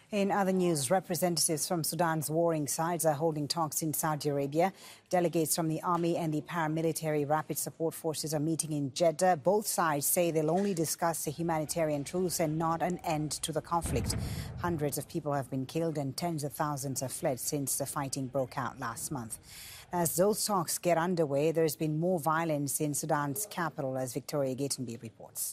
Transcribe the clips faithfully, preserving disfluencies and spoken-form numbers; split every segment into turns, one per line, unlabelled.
In other news, representatives from Sudan's warring sides are holding talks in Saudi Arabia. Delegates from the army and the paramilitary rapid support forces are meeting in Jeddah. Both sides say they'll only discuss a humanitarian truce and not an end to the conflict. Hundreds of people have been killed and tens of thousands have fled since the fighting broke out last month. As those talks get underway, there's been more violence in Sudan's capital, as Victoria Gatenby reports.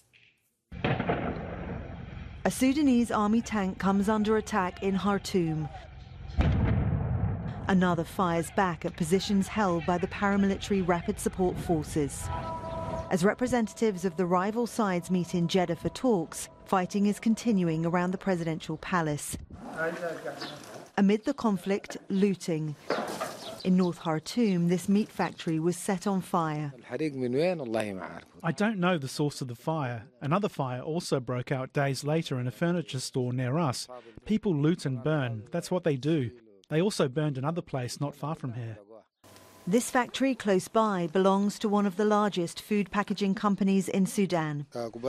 A Sudanese army tank comes under attack in Khartoum. Another fires back at positions held by the paramilitary rapid support forces. As representatives of the rival sides meet in Jeddah for talks, fighting is continuing around the presidential palace. Amid the conflict, looting. In North Khartoum, this meat factory was set on fire.
I don't know the source of the fire. Another fire also broke out days later in a furniture store near us. People loot and burn. That's what they do. They also burned another place not far from here.
This factory close by belongs to one of the largest food packaging companies in Sudan.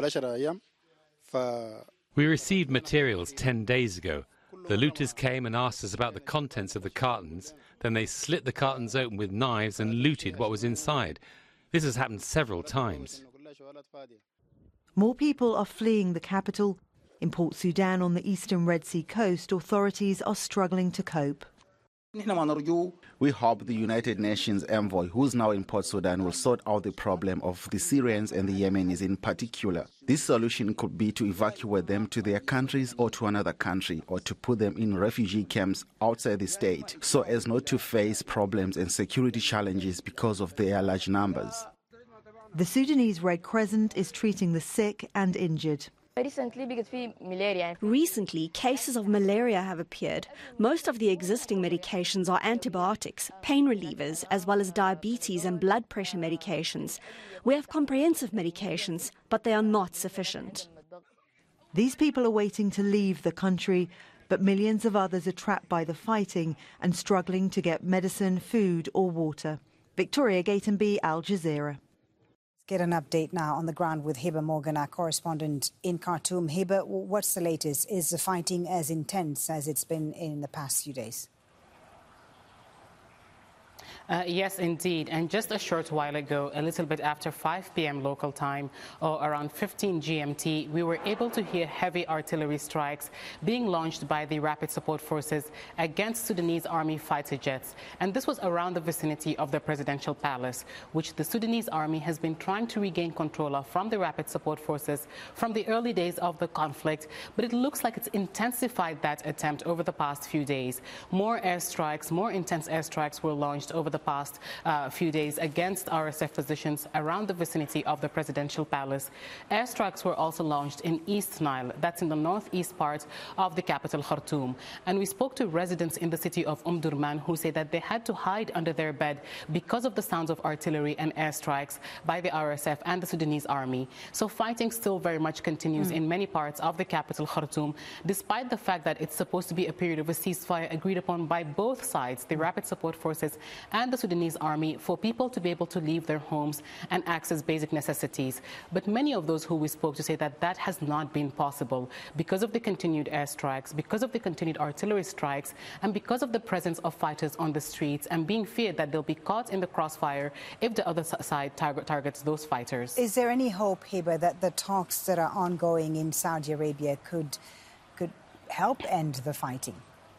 We received materials ten days ago. The looters came and asked us about the contents of the cartons. Then they slit the cartons open with knives and looted what was inside. This has happened several times.
More people are fleeing the capital. In Port Sudan on the eastern Red Sea coast, authorities are struggling to cope.
We hope the United Nations envoy, who's now in Port Sudan, will sort out the problem of the Syrians and the Yemenis in particular. This solution could be to evacuate them to their countries or to another country, or to put them in refugee camps outside the state, so as not to face problems and security challenges because of their large numbers.
The Sudanese Red Crescent is treating the sick and injured.
Recently, cases of malaria have appeared. Most of the existing medications are antibiotics, pain relievers, as well as diabetes and blood pressure medications. We have comprehensive medications, but they are not sufficient.
These people are waiting to leave the country, but millions of others are trapped by the fighting and struggling to get medicine, food or water. Victoria Gatenby, Al Jazeera.
Get an update now on the ground with Hiba Morgan, our correspondent in Khartoum. Hiba, what's the latest? Is the fighting as intense as it's been in the past few days?
Uh, yes, indeed. And just a short while ago, a little bit after five p m local time, or around fifteen G M T, we were able to hear heavy artillery strikes being launched by the Rapid Support Forces against Sudanese Army fighter jets. And this was around the vicinity of the presidential palace, which the Sudanese Army has been trying to regain control of from the Rapid Support Forces from the early days of the conflict. But it looks like it's intensified that attempt over the past few days. More airstrikes, more intense airstrikes were launched over the past uh, few days against R S F positions around the vicinity of the presidential palace. Airstrikes were also launched in East Nile, that's in the northeast part of the capital Khartoum. And we spoke to residents in the city of Umm Durman who say that they had to hide under their bed because of the sounds of artillery and airstrikes by the R S F and the Sudanese army. So fighting still very much continues mm. in many parts of the capital Khartoum, despite the fact that it's supposed to be a period of a ceasefire agreed upon by both sides, the Rapid Support Forces and the Sudanese army, for people to be able to leave their homes and access basic necessities. But many of those who we spoke to say that that has not been possible because of the continued airstrikes, because of the continued artillery strikes, and because of the presence of fighters on the streets and being feared that they'll be caught in the crossfire if the other side target targets those fighters.
Is there any hope, Hiba, that the talks that are ongoing in Saudi Arabia could, could help end the fighting?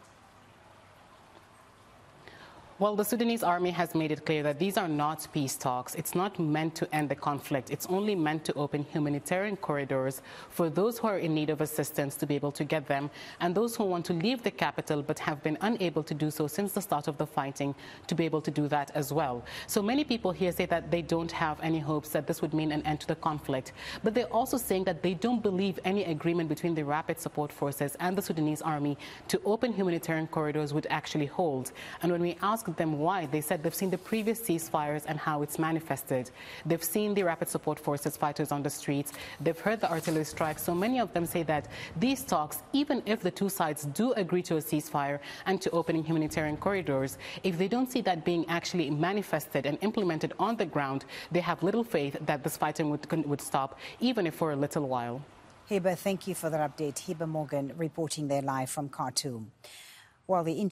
Well, the Sudanese army has made it clear that these are not peace talks. It's not meant to end the conflict. It's only meant to open humanitarian corridors for those who are in need of assistance to be able to get them, and those who want to leave the capital but have been unable to do so since the start of the fighting to be able to do that as well. So many people here say that they don't have any hopes that this would mean an end to the conflict. But they're also saying that they don't believe any agreement between the Rapid Support Forces and the Sudanese army to open humanitarian corridors would actually hold. And when we ask them why, they said they've seen the previous ceasefires and how it's manifested. They've seen the Rapid Support Forces fighters on the streets. They've heard the artillery strikes. So many of them say that these talks, even if the two sides do agree to a ceasefire and to opening humanitarian corridors, if they don't see that being actually manifested and implemented on the ground, they have little faith that this fighting would, would stop, even if for a little while.
Heba, thank you for that update. Heba Morgan reporting there live from Khartoum. While the